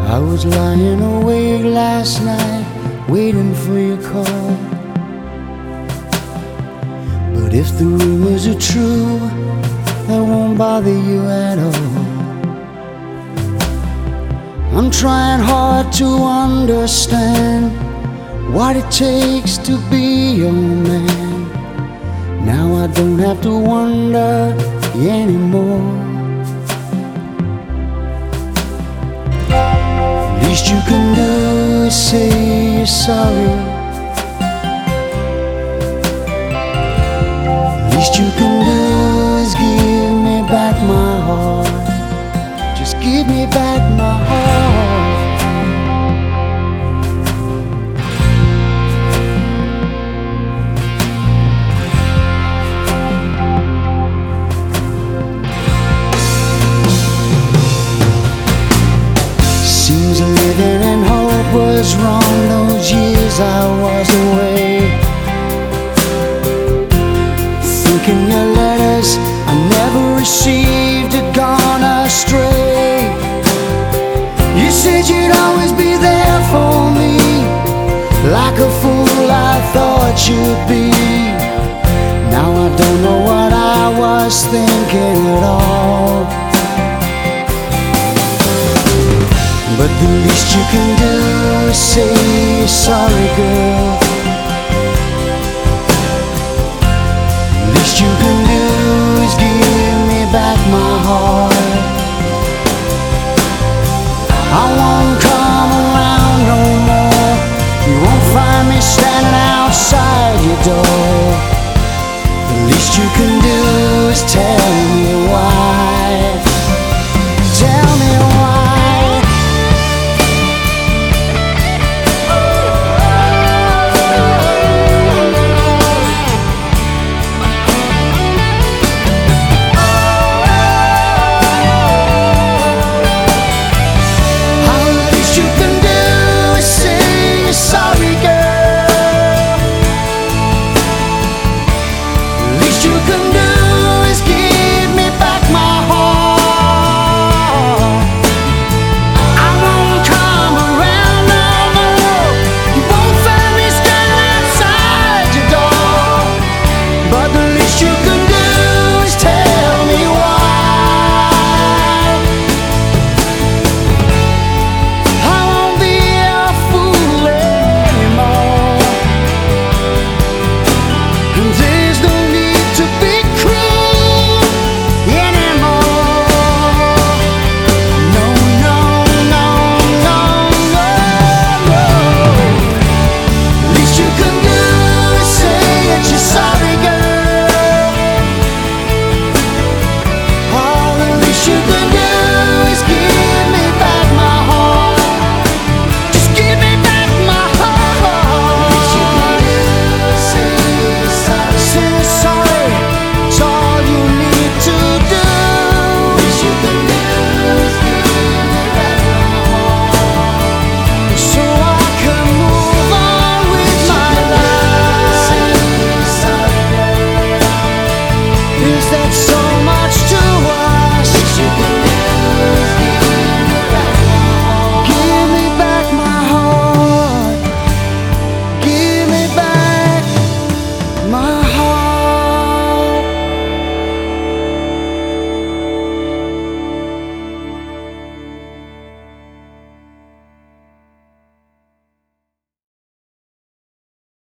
I was lying awake last night waiting for your call. But if the rumors are true, that won't bother you at all. I'm trying hard to understand what it takes to be your man. Now I don't have to wonder anymore. Least you can do is say you're sorry. Least you can do is give me back my heart. Just give me back my heart. Seems living in hope was wrong those years I was away. Thinking your letters I never received had gone astray. You said you'd always be there for me, like a fool I thought you'd be. Now I don't know what I was thinking at all. But the least you can do is say you're sorry, girl. Least you can